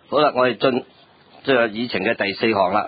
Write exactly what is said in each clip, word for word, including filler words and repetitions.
好啦，我哋進進入議程嘅第四項啦，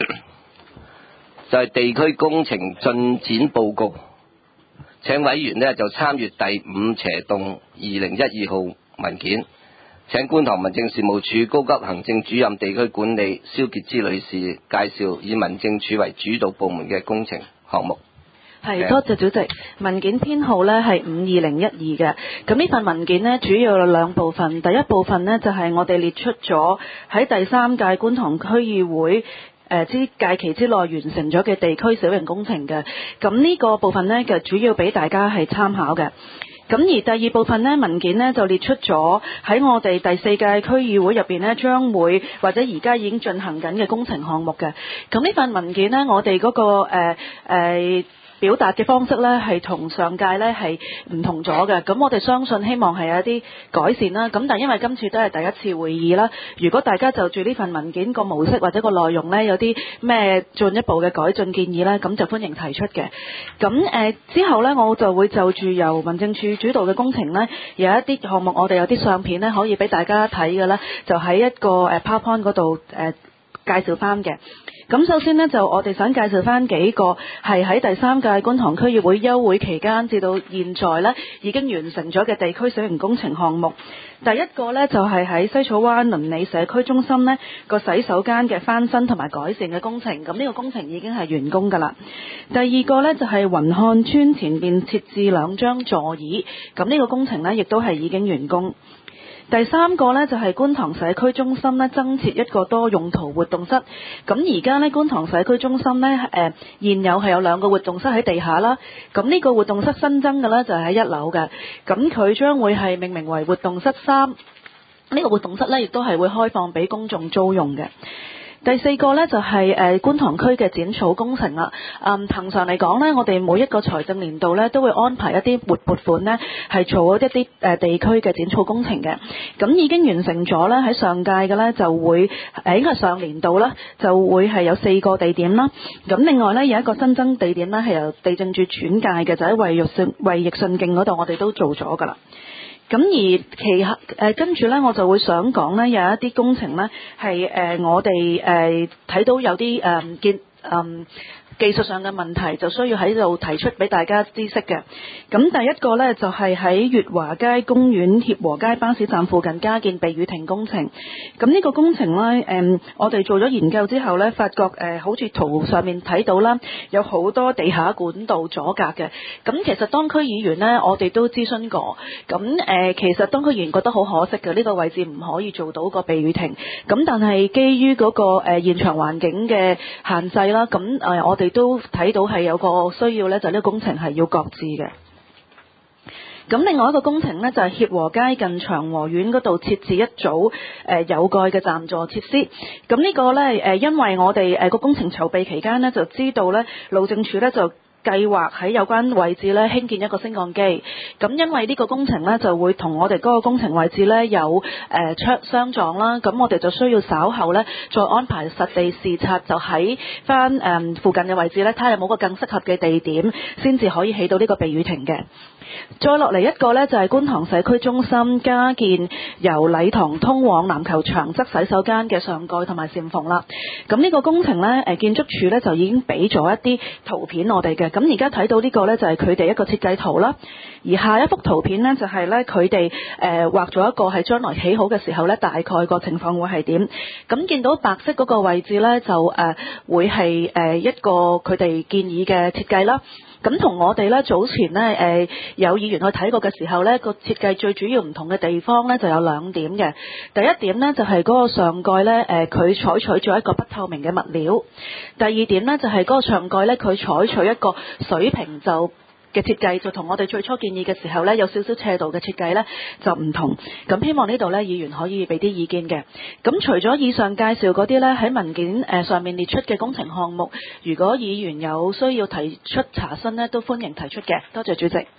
就係、是、地區工程進展報告。請委員呢就參閱第五斜棟二零一二號文件。請觀塘民政事務處高級行政主任地區管理蕭潔芝女士介紹以民政處為主導部門嘅工程項目。 係，多謝主席。文件編號呢係五二零一二嘅。咁呢份文件呢主要有兩部分。第一部分呢就係我哋列出咗喺第三屆觀塘區議會誒之屆期之內完成咗嘅地區小型工程嘅。咁呢個部分呢就主要俾大家係參考嘅。咁而第二部分呢，文件呢就列出咗喺我哋第四屆區議會入邊呢將會或者而家已經進行緊嘅工程項目嘅。咁呢份文件呢，我哋嗰、嗰個誒、呃呃表達嘅方式呢係同上屆呢係唔同咗嘅，咁我哋相信希望係有一啲改善啦。咁但因為今次都係第一次會議啦，如果大家就住呢份文件個模式或者個內容呢有啲咩進一步嘅改進建議呢，咁就歡迎提出嘅。咁誒、呃、之後呢，我就會就住由民政處主導嘅工程呢，有一啲項目我哋有啲相片呢可以俾大家睇嘅呢，就喺一個誒 PowerPoint 嗰度誒介紹翻嘅。咁首先呢，就我哋想介紹翻幾個係喺第三屆觀塘區議會休會期間至到現在呢已經完成咗嘅地區小型工程項目。第一個呢，就係喺西草灣鄰里社區中心呢個洗手間嘅翻新同埋改善嘅工程，咁呢個工程已經係完工㗎啦。第二個呢，就係雲漢村前面設置兩張座椅，咁呢個工程呢亦都係已經完工。第三個呢，就係觀塘社區中心呢增設一個多用途活動室。咁而家呢，觀塘社區中心呢，誒、呃、現有係有兩個活動室喺地下啦。咁呢個活動室新增嘅呢，就係喺一樓嘅。咁佢將會係命名為活動室三。呢個活動室呢，亦都係會開放俾公眾租用嘅。第四個呢，就係誒觀塘區嘅剪草工程啦。嗯，恆常嚟講呢，我哋每一個財政年度呢，都會安排一啲撥撥款呢，係做一啲誒地區嘅剪草工程嘅。咁已經完成咗呢，喺上屆嘅呢，就會誒應該係上年度啦，就會係有四個地點啦。咁另外呢，有一個新增地點呢，係由地政處轉介嘅，就喺衛奕信衛奕信徑嗰度，我哋都做咗㗎啦。咁而其後誒跟住呢，我就會想講呢，有一啲工程呢係誒、呃、我哋誒睇到有啲誒見嗯技術上嘅問題，就需要喺度提出俾大家知悉嘅。咁第一個呢，就係喺悅華街公園協和街巴士站附近加建避雨亭工程。咁呢個工程呢，誒、嗯、我哋做咗研究之後呢，發覺誒、呃、好似圖上面睇到啦，有好多地下管道阻隔嘅。咁其實當區議員呢，我哋都諮詢過。咁誒、呃、其實當區議員覺得好可惜嘅，呢、這個位置唔可以做到個避雨亭。咁但係基於嗰、那個誒、呃、現場環境嘅限制啦，咁誒、呃、我哋都睇到係有個需要呢，就呢、是、個工程係要擱置嘅。咁另外一個工程呢，就係、是、協和街近長和苑嗰度設置一組誒、呃、有蓋嘅暫座設施。咁呢個呢，誒、呃，因為我哋誒個工程籌備期間呢，就知道呢路政署呢就計劃喺有關位置呢興建一個升降機。咁因為呢個工程呢，就會同我哋嗰個工程位置呢有誒相相撞啦，咁我哋就需要稍後呢再安排實地視察，就喺翻誒附近嘅位置呢，睇下有冇個更適合嘅地點，先至可以起到呢個避雨亭嘅。再落嚟一個呢，就係觀塘社區中心加建由禮堂通往籃球場側洗手間嘅上蓋同埋簷篷啦。咁呢個工程呢，誒建築署呢就已經俾咗一啲圖片我哋嘅。咁而家睇到呢個呢，就係佢哋一個設計圖啦。而下一幅圖片呢，就係呢佢哋誒畫咗一個係將來起好嘅時候呢，大概個情況會係點。咁見到白色嗰個位置呢，就誒、呃、會係誒一個佢哋建議嘅設計啦。咁同我哋咧早前呢，誒、呃、有議員去睇過嘅時候呢，個設計最主要唔同嘅地方呢就有兩點嘅。第一點呢，就係、是、嗰個上蓋呢，誒、呃、佢採取咗一個不透明嘅物料。第二點呢，就係、是、嗰個上蓋呢，佢採取一個水平就嘅設計，就同我哋最初建議嘅時候呢，有少少斜度嘅設計呢就唔同。咁希望呢度呢，議員可以俾啲意見嘅。咁除咗以上介紹嗰啲呢，喺文件誒上面列出嘅工程項目，如果議員有需要提出查詢呢，都歡迎提出嘅。多謝主席。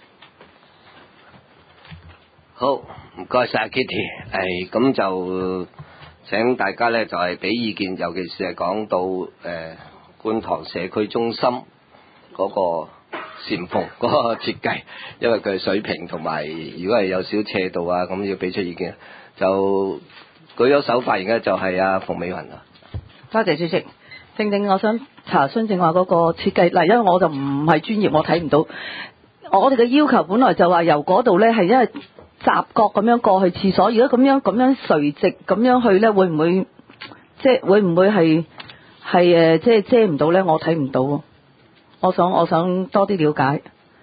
好，唔該晒 Kitty。誒，咁就請大家呢，就係、是、俾意見，尤其是係講到誒、呃、觀塘社區中心嗰、那個簷篷嗰個設計，因為佢係水平同埋，如果係有少斜度啊，咁要俾出意見。就舉咗手發言嘅就係阿馮美雲啦。 多謝主席。正正我想查詢正話嗰個設計，嗱，因為我就唔係專業，我睇唔到。我哋嘅要求本來就話由嗰度咧係因為雜角咁樣過去廁所，如果咁樣咁樣垂直咁樣去咧，會唔會即係會唔會係係誒即係遮唔到咧？我睇唔到喎。我想我想多啲了解，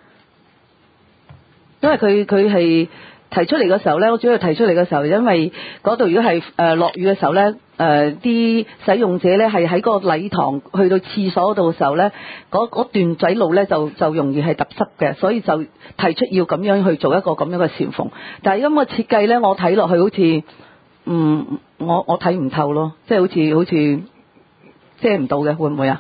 因為佢佢係提出嚟嘅時候咧，我主要提出嚟嘅時候，因為嗰度如果係誒落雨嘅時候咧，誒啲使用者咧係喺嗰個禮堂去到廁所度嘅時候咧，嗰嗰段仔路咧就就容易係揼濕嘅，所以就提出要咁樣去做一個咁樣嘅簷篷。但係咁嘅設計咧，我睇落去好似嗯我我睇唔透咯，即係好似好似遮唔到嘅，會唔會啊？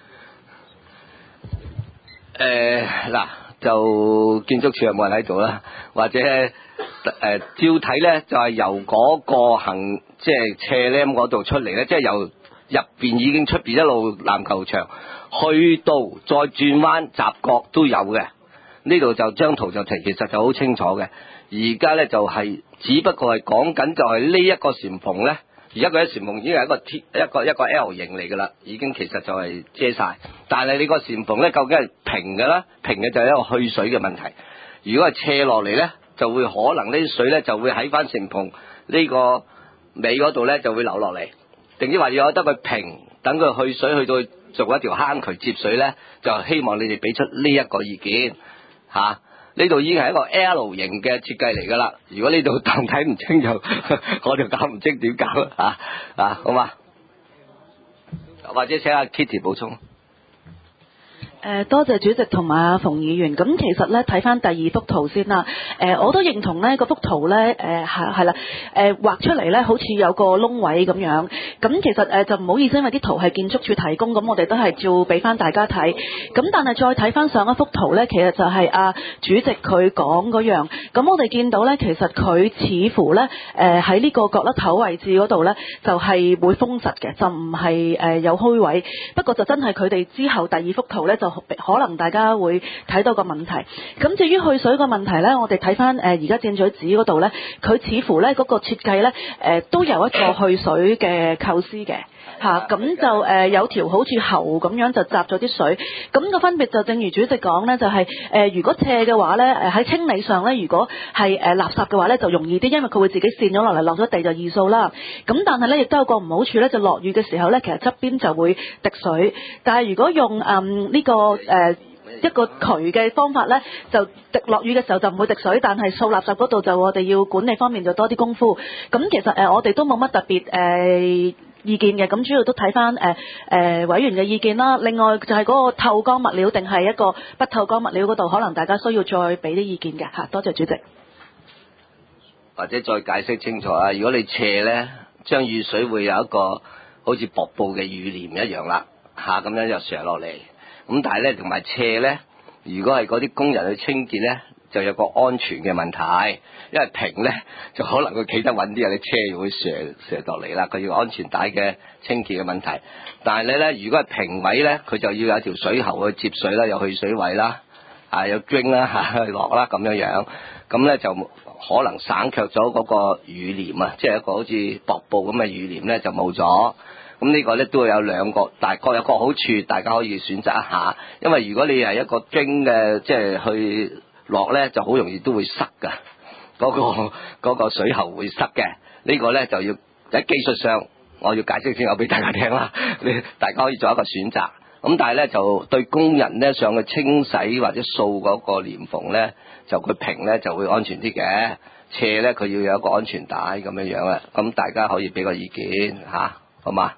誒嗱、呃，就建築署有冇人喺度啦？或者誒、呃、照睇咧，就係、是、由嗰個行即係斜咧嗰度出嚟咧，即係由入邊已經出邊一路籃球場去到再轉彎雜角都有嘅。呢度就張圖就其其實就好清楚嘅。而家咧就係、是、只不過係講緊就係呢一個簷篷咧。而家佢嘅簷篷已經係一個 T 一個一個 L 型嚟㗎啦，已經其實就係遮晒。但係你個簷篷咧，究竟係平嘅啦？平嘅就係一個去水嘅問題。如果係斜落嚟咧，就會可能呢啲水咧就會喺翻簷篷呢個尾嗰度咧就會流落嚟。定之話要得佢平，等佢去水去到做一條坑渠接水咧，就希望你哋俾出呢一個意見嚇。呢度已經係一個 L 型嘅設計嚟㗎啦。如果呢度當睇唔清就我就搞唔清點搞啦嚇啊，好嘛？或者請阿 Kitty 補充。 誒多謝主席同埋阿馮議員。咁其實咧睇翻第二幅圖先啦。誒我都認同咧嗰幅圖咧誒係係啦誒畫出嚟咧好似有個窿位咁樣。咁其實誒就唔好意思，因為啲圖係建築署提供，咁我哋都係照俾翻大家睇。咁但係再睇翻上一幅圖咧，其實就係阿主席佢講嗰樣。咁我哋見到咧，其實佢似乎咧誒喺呢個角落頭位置嗰度咧，就係會封實嘅，就唔係誒有虛位。不過就真係佢哋之後第二幅圖咧就可能大家會睇到個問題。咁至於去水個問題呢，我哋睇翻誒而家箭嘴紙嗰度呢，佢似乎呢嗰個設計呢誒都有一個去水嘅構思嘅嚇。咁就誒有條好似喉咁樣就閘咗啲水。咁個分別就正如主席講呢，就係誒如果斜嘅話呢，誒喺清理上呢，如果係誒垃圾嘅話呢，就容易啲，因為佢會自己跣咗落嚟，落咗地就易掃啦。咁但係呢，亦都有個唔好處呢，就落雨嘅時候呢，其實側邊就會滴水。但係如果用誒呢個誒、呃、一個渠嘅方法呢，就滴落雨嘅時候就唔會滴水，但係掃垃圾嗰度就我哋要管理方面就多啲功夫。咁其實誒、呃、我哋都冇乜特別誒、呃、意見嘅，咁主要都睇翻誒誒委員嘅意見啦。另外就係嗰個透光物料定係一個不透光物料嗰度，可能大家需要再俾啲意見嘅嚇。多謝主席。 或者再解釋清楚啊！如果你斜呢，將雨水會有一個好似瀑布嘅雨簾一樣啦。下咁樣就瀡落嚟，咁但係咧同埋斜咧，如果係嗰啲工人去清潔咧，就有個安全嘅問題，因為平咧就可能佢企得穩啲，有啲車會瀡瀡落嚟啦，佢要安全帶嘅清潔嘅問題。但係你咧，如果係平位咧，佢就要有條水喉去接水啦，有去水位啦，啊有 drain 啦嚇去落啦咁樣樣，咁咧就可能省卻咗嗰個雨簾啊，即係一個好似瀑布咁嘅雨簾咧就冇咗。咁呢個咧都會有兩個，但各有各好處，大家可以選擇一下。因為如果你係一個經嘅，即係去落咧，就好容易都會塞㗎，嗰個嗰個水喉會塞嘅。呢個咧就要喺技術上，我要解釋清楚俾大家聽啦。你大家可以做一個選擇。咁但係咧就對工人咧上去清洗或者掃嗰個簾縫咧，就佢平咧就會安全啲嘅。斜咧佢要有一個安全帶咁樣樣啦。咁大家可以俾個意見嚇，好嘛？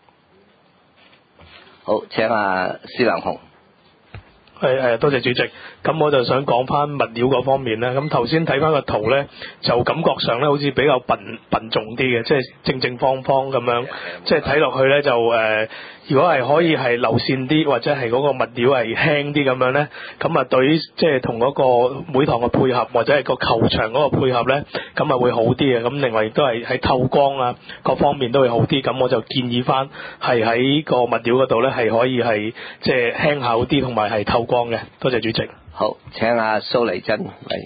好，請阿施良雄。 係誒，多謝主席。咁我就想講翻物料嗰方面咧。咁頭先睇翻個圖咧，就感覺上咧好似比較笨笨重啲嘅，即係正正方方咁樣，即係睇落去咧就誒、呃，如果係可以係流線啲，或者係嗰個物料係輕啲咁樣咧，咁啊對於即係同嗰個每堂嘅配合，或者係個球場嗰個配合咧，咁啊會好啲嘅。咁另外亦都係喺透光啊各方面都會好啲。咁我就建議翻係喺個物料嗰度咧係可以係即係輕巧啲，同埋係透光嘅。多謝主席。 好，請阿蘇麗珍嚟。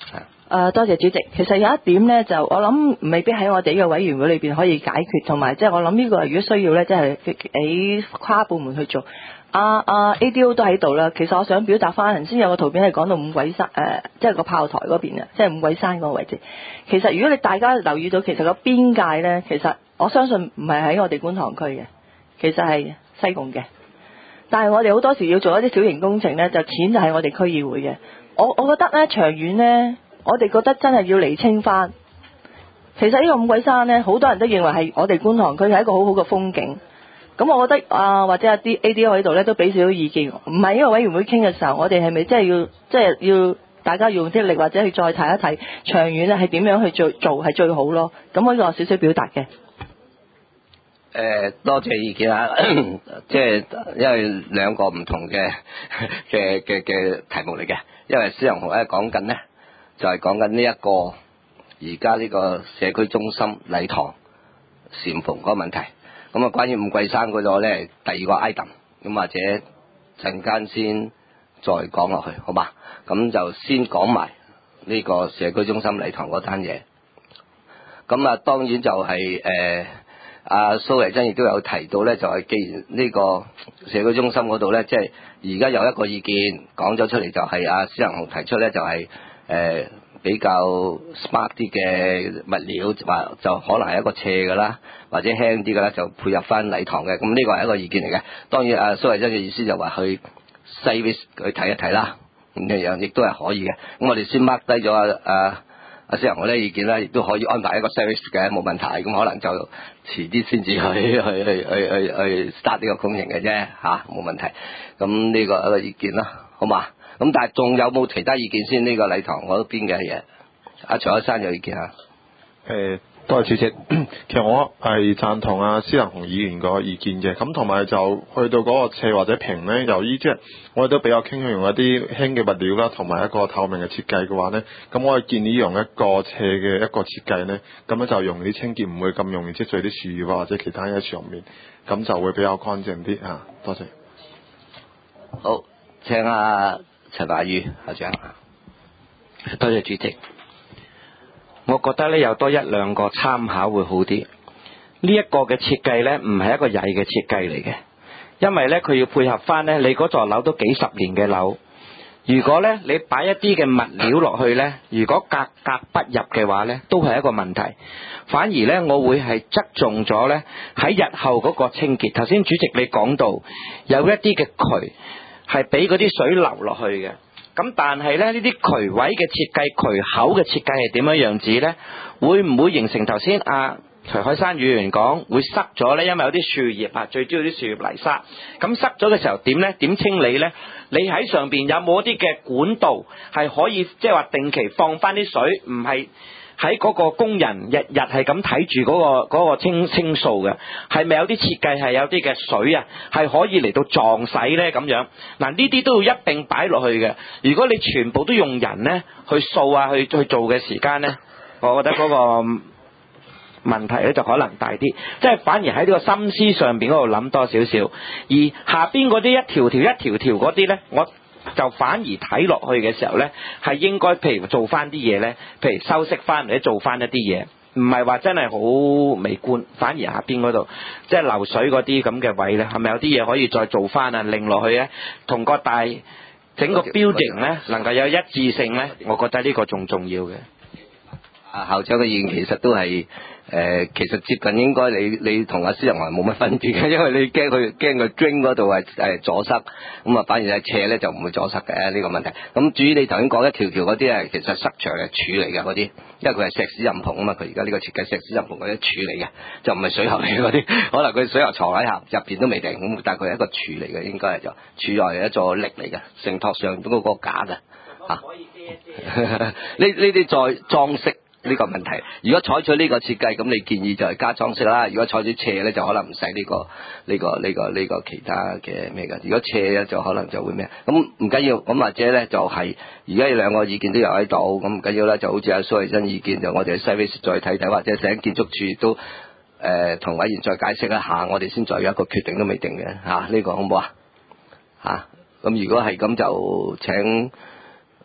誒，多謝主席。其實有一點咧，就我諗未必喺我哋呢個委員會裏邊可以解決，同埋即係我諗呢個如果需要咧，即係喺跨部門去做。啊啊 A D O 都喺度啦。其實我想表達翻，頭先有個圖片係講到五鬼山誒，即係個炮台嗰邊啊，即係五鬼山嗰個位置。其實如果你大家留意到，其實個邊界咧，其實我相信唔係喺我哋觀塘區嘅，其實係西貢嘅。但係我哋好多時要做一啲小型工程咧，就錢就係我哋區議會嘅。我我覺得咧，長遠咧，我哋覺得真係要釐清翻。其實呢個五鬼山咧，好多人都認為係我哋觀塘區係一個好好嘅風景。咁我覺得啊，或者有啲 A D O 喺度咧，都俾少少意見。唔係呢個委員會傾嘅時候，我哋係咪真係要即係要大家用啲力，或者去再睇一睇長遠咧係點樣去做做係最好咯？咁我呢個少少表達嘅。誒、 呃，多謝意見啊！即係因為兩個唔同嘅嘅嘅嘅題目嚟嘅，因為施仁雄咧講緊咧就係講緊呢一個而家呢個社區中心禮堂簷篷嗰個問題。咁啊，關於五桂山嗰個咧，第二個 item， 咁或者陣間先再講落去，好嘛？咁就先講埋呢個社區中心禮堂嗰單嘢。咁啊，當然就係誒阿蘇麗珍亦都有提到咧，就係、是、既然呢個社區中心嗰度咧，即係而家有一個意見講咗出嚟，就係阿施仁雄提出咧，就係、是、誒。呃比較 smart 啲嘅物料，話就可能係一個斜嘅啦，或者輕啲嘅啦，就配合翻禮堂嘅。咁呢個係一個意見嚟嘅。當然，阿蘇慧珍嘅意思就話去西 vis 去睇一睇啦，咁樣亦都係可以嘅。咁我哋先 mark 低咗阿阿阿施仁雄呢意見啦，亦都可以安排一個西 vis 嘅，冇問題。咁可能就遲啲先至去去去去去去 start 呢個工程嘅啫，嚇冇問題。咁呢個一個意見啦，好嘛？咁但係仲有冇其他意見先？呢、這個禮堂嗰邊嘅嘢，阿徐海山有意見啊？ 誒、呃，多謝主席。其實我係贊同阿施仁雄議員個意見嘅。咁同埋就去到嗰個斜或者平咧，由於即係我哋都比較傾向用一啲輕嘅物料啦，同埋一個透明嘅設計嘅話咧，咁我哋建議用一個斜嘅一個設計咧，咁樣就容易清潔，唔會咁容易積聚啲樹葉或者其他嘢喺上面，咁就會比較乾淨啲啊。多謝。 好，請阿陳華宇校長。 多謝主席。我覺得咧有多一兩個參考會好啲。呢一個嘅設計咧唔係一個曳嘅設計嚟嘅，因為咧佢要配合翻咧你嗰座樓都幾十年嘅樓。如果咧你擺一啲嘅物料落去咧，如果格格不入嘅話咧，都係一個問題。反而咧我會係側重咗咧喺日後嗰個清潔。頭先主席你講到有一啲嘅渠係俾嗰啲水流落去嘅。咁但係咧呢啲渠位嘅設計、渠口嘅設計係點樣樣子咧？會唔會形成頭先阿徐海山議員講會塞咗咧？因為有啲樹葉啊，最主要啲樹葉泥沙。咁塞咗嘅時候點咧？點清理咧？你喺上邊有冇一啲嘅管道係可以即係話定期放翻啲水，唔係喺嗰個工人日日係咁睇住嗰個嗰個清清掃嘅？係咪有啲設計係有啲嘅水啊係可以嚟到撞洗咧咁樣？嗱，呢啲都要一並擺落去嘅。如果你全部都用人咧去掃啊去去做嘅時間咧，我覺得嗰個問題咧就可能大啲，即係反而喺呢個心思上邊嗰度諗多少少，而下邊嗰啲一條條一條條嗰啲咧，我就反而睇落去嘅時候咧，係應該譬如做翻啲嘢咧，譬如修飾翻或者做翻一啲嘢，唔係話真係好美觀，反而下邊嗰度即係流水嗰啲咁嘅位咧，係咪有啲嘢可以再做翻啊？令落去咧，同個大整個 building 咧能夠有一致性咧，我覺得呢個仲重要嘅。 啊，校長嘅意見其實都係。誒、呃，其實接近應該你你同阿施仁雄冇乜分別嘅，因為你驚佢驚佢 drain 嗰度係誒阻塞，咁啊反而係斜咧就唔會阻塞嘅呢、這個問題。咁至於你頭先講一條條嗰啲係其實塞牆嘅柱嚟嘅嗰啲，因為佢係石屎簷篷啊嘛，佢而家呢個設計石屎簷篷嗰啲柱嚟嘅，就唔係水喉嚟嘅嗰啲，可能佢水喉藏喺下入邊都未定，咁但係佢係一個柱嚟嘅，應該係就柱外係一座力嚟嘅，承托上嗰個架嘅嚇。呢呢啲再裝飾。呢個問題，如果採取呢個設計，咁你建議就係加裝飾啦。如果採取斜咧，就可能唔使呢個呢、呢個呢、呢個呢、呢個其他嘅咩㗎。如果斜咧，就可能就會咩？咁唔緊要，咁或者咧就係而家兩個意見都有喺度，咁唔緊要啦。就好似阿蘇慧珍意見，就我哋 service 再睇睇，或者請建築署都誒同、呃、委員再解釋一下，我哋先再有一個決定都未定嘅嚇。呢、啊呢個好唔好啊？嚇，咁如果係咁就請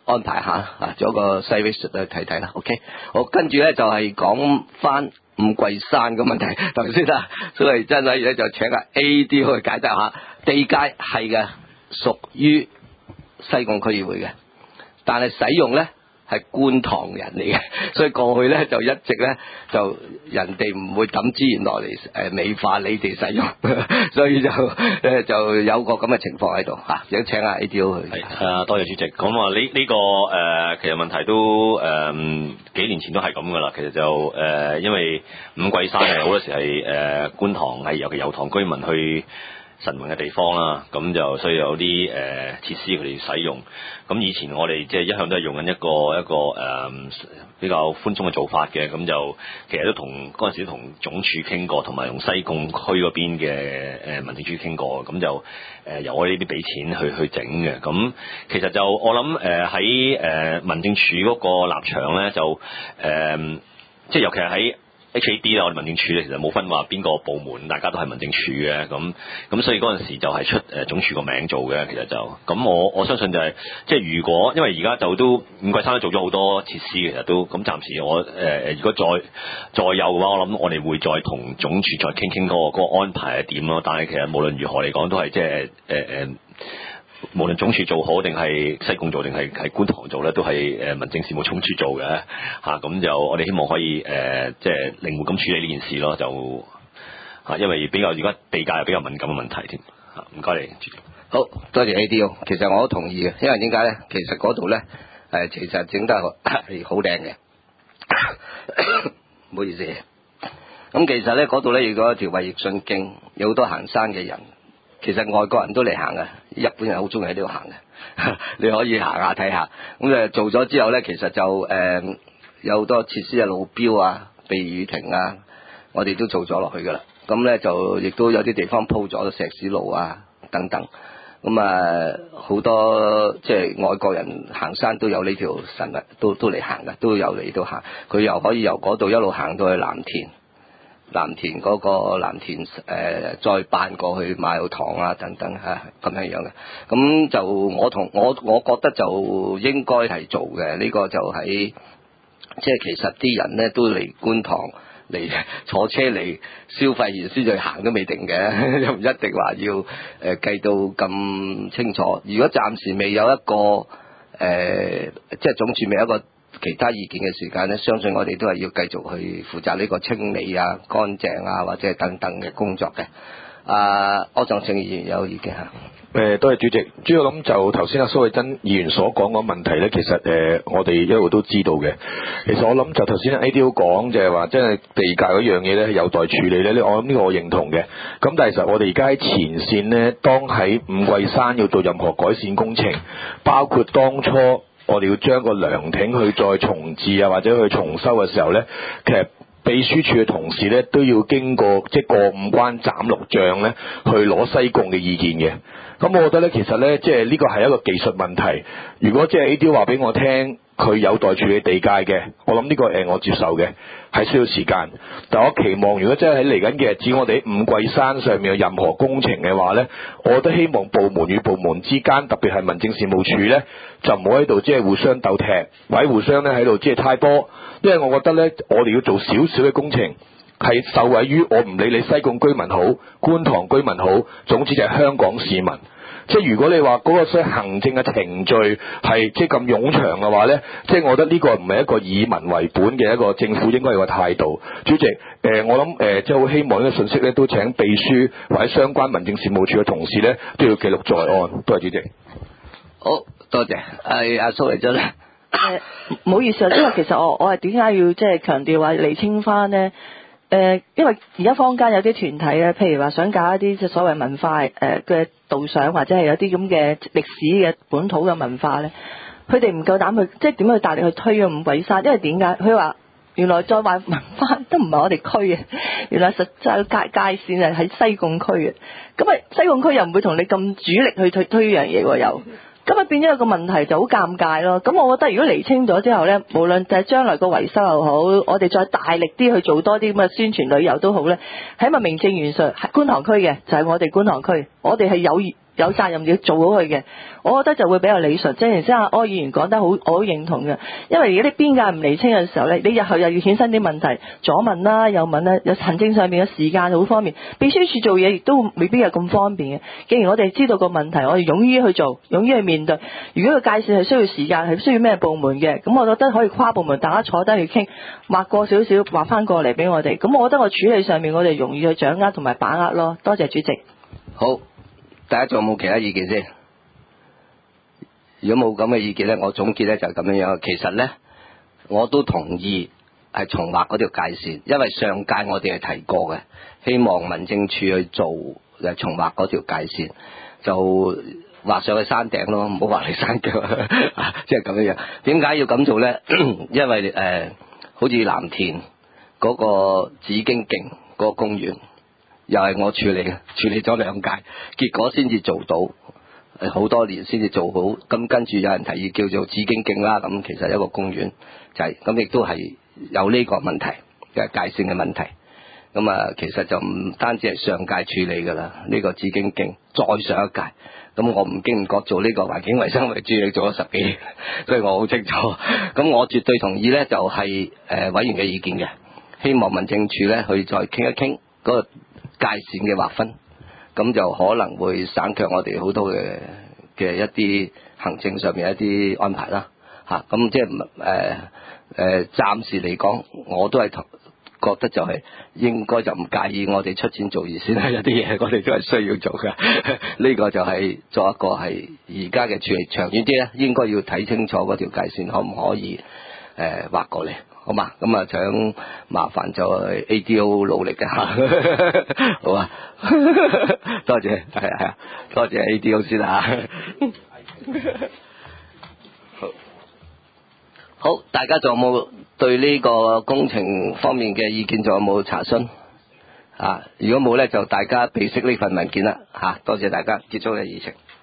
安排下啊，做一個 service 去睇睇啦。OK， 好，跟住咧就係講翻五桂山嘅問題。頭先啊，所謂真係咧就請阿 A D 去解答下，地界係嘅，屬於西貢區議會嘅，但係使用咧係觀塘人嚟嘅，所以過去咧就一直咧就人哋唔會抌資源落嚟誒美化你哋使用，所以就誒就有個咁嘅情況喺度嚇，想請阿 A D O 去。 係啊，多謝主席。咁啊，呢呢個誒、呃、其實問題都誒、呃、幾年前都係咁噶啦。其實就誒、呃、因為五桂山係好多時係誒、呃、觀塘係尤其油塘居民去神明嘅地方啦，咁就所以有啲誒、呃、設施佢哋使用。咁以前我哋即係一向都係用緊一個一個誒、呃、比較寬鬆嘅做法嘅，咁就其實都同嗰陣時同總署傾過，同埋用西貢區嗰邊嘅誒民政處傾過，咁就誒、呃、由我呢啲俾錢去去整嘅。咁其實就我諗誒喺誒民政處嗰個立場咧，就誒、呃、即係尤其係喺H A D 啦，我哋民政處咧，其實冇分話邊個部門，大家都係民政處嘅，咁咁所以嗰陣時就係出誒總署個名做嘅，其實就咁我我相信就係、是、即係如果因為而家就都五桂山都做咗好多設施，其實都咁暫時我誒誒、呃、如果再再有嘅話，我諗我哋會再同總署再傾傾嗰個嗰個安排係點咯。但係其實無論如何嚟講，都係即係誒誒。無論總署做好定係西貢做定係係觀塘做咧，都係誒民政事務總署做嘅嚇。咁、啊、就我哋希望可以誒、呃、即係靈活咁處理呢件事咯。就嚇、啊，因為比較而家地界又比較敏感嘅問題添嚇。唔該你， 好多謝 A D O。其實我都同意嘅，因為點解咧？其實嗰度咧誒，其實整得係好靚嘅。唔好意思。咁其實咧嗰度咧，如果有條衛奕信徑，有好多行山嘅人。其實外國人都嚟行嘅，日本人好中意喺呢度行嘅，你可以行下睇下。咁誒做咗之後咧，其實就誒、呃、有好多設施啊、路標啊、避雨亭啊，我哋都做咗落去噶啦。咁咧就亦都有啲地方鋪咗石屎路啊等等。咁啊好多即係外國人行山都有呢條神啊，都都嚟行嘅，都有嚟到行。佢又可以由嗰度一路行到去藍田。藍田嗰個藍田誒、呃，再辦過去馬友堂啊等等嚇咁樣樣嘅，咁就我同我我覺得就應該係做嘅，呢、這個就喺即係其實啲人咧都嚟觀塘嚟坐車嚟消費完先再行都未定嘅，又唔一定話要誒、呃、計到咁清楚。如果暫時未有一個誒、呃，即係總署未有一個。其他意見嘅時間咧，相信我哋都係要繼續去負責呢個清理啊、乾淨啊或者係等等嘅工作嘅。啊，柯創盛議員有意見嚇？ 誒，多謝主席。主要諗就頭先阿蘇慧珍議員所講嗰個問題咧，其實誒、呃、我哋一路都知道嘅。其實我諗就頭先 A D O 講就係話，真係地界嗰樣嘢咧有待處理咧。我諗呢個我認同嘅。咁但係其實我哋而家喺前線咧，當喺五桂山要做任何改善工程，包括當初。我哋要將個涼亭去再重置啊，或者去重修嘅時候咧，其實秘書處嘅同事咧都要經過即係過五關斬六將咧，去攞西貢嘅意見嘅。咁我覺得咧，其實咧即係呢個係一個技術問題。如果即係 A D O 話俾我聽，佢有待處理地界嘅，我諗呢個誒我接受嘅，係需要時間。但我期望如果真係喺嚟緊嘅日子，我哋喺五桂山上面有任何工程嘅話咧，我都希望部門與部門之間，特別係民政事務處咧，就唔好喺度即係互相鬥踢，或者互相咧喺度即係太波。因為我覺得咧，我哋要做少少嘅工程，係受惠於我唔理你西貢居民好，觀塘居民好，總之就係香港市民。即係如果你話嗰個所謂行政嘅程序係即係咁冗長嘅話咧，即係我覺得呢個唔係一個以民為本嘅一個政府應該有個態度。主席，誒、呃、我諗誒、呃、即係好希望呢個信息咧都請秘書或者相關民政事務處嘅同事咧都要記錄在案。多謝主席。 好多謝，係阿蘇嚟咗咧。 誒唔好意思啊，因為其實我我係點解要即係強調話釐清翻咧？誒、呃，因為而家坊間有啲團體咧，譬如話想搞一啲即係所謂文化誒嘅導賞，或者係有啲咁嘅歷史嘅本土嘅文化咧，佢哋唔夠膽去，即係點樣去大力去推嘅五桂山？因為點解？佢話原來再話文化都唔係我哋區嘅，原來實際界界線係喺西貢區嘅。咁啊，西貢區又唔會同你咁主力去推推呢樣嘢喎，又。咁啊變咗有個問題就好尷尬咯。咁我覺得如果釐清咗之後呢，無論就係將來個維修又好，我哋再大力啲去做多啲咁嘅宣傳旅遊都好呢，喺咪名正言順，觀塘區嘅就係我哋觀塘區，我哋係有有責任要做好佢嘅，我覺得就會比較理順。即係即係阿柯議員講得好，我好認同嘅。因為如果啲邊界唔釐清嘅時候咧，你日後又要衍生啲問題，左問啦右問啦，有行政上面嘅時間好方便，秘書處做嘢亦都未必係咁方便嘅。既然我哋知道個問題，我哋勇於去做，勇於去面對。如果個界線係需要時間，係需要咩部門嘅，咁我覺得可以跨部門大家坐低去傾，劃過少少，劃翻過嚟俾我哋。咁我覺得我處理上面我哋容易去掌握同埋把握咯。多謝主席。 好，大家仲有冇其他意見先？如果冇咁嘅意見咧，我總結咧就係咁樣樣。其實咧，我都同意係重劃嗰條界線，因為上屆我哋係提過嘅，希望民政處去做誒重劃嗰條界線，就劃上去山頂咯，唔好劃嚟山腳，即係咁樣樣。點解要咁做咧？因為誒、呃，好似藍田嗰個紫荊徑嗰個公園，又係我處理嘅，處理咗兩屆，結果先至做到。好多年先至做好，咁跟住有人提議叫做紫荊徑啦，咁其實一個公園就係咁，亦都係有呢個問題嘅界線嘅問題。咁啊，其實就唔單止係上屆處理㗎啦，呢個紫荊徑再上一屆。咁我唔經唔覺做呢個環境衛生為主理做咗十幾年，所以我好清楚。咁我絕對同意呢，就係誒委員嘅意見嘅，希望民政處呢去再傾一傾嗰個界線嘅劃分。咁就可能會省卻我哋好多嘅嘅一啲行政上面一啲安排啦，嚇咁即係誒誒暫時嚟講，我都係覺得就係應該就唔介意我哋出錢做而先啦，有啲嘢我哋都係需要做嘅，呢個就係做一個係而家嘅處理，長遠啲咧，應該要睇清楚嗰條界線可唔可以誒劃過嚟。好嘛，咁啊，想麻煩就 A D O 努力嘅嚇，好啊，多謝，係啊係啊，多謝 A D O 先啦嚇，好，好，大家仲有冇對呢個工程方面嘅意見仲有冇查詢？啊，如果冇咧，就大家備悉呢份文件啦嚇，多謝大家，結束嘅議程。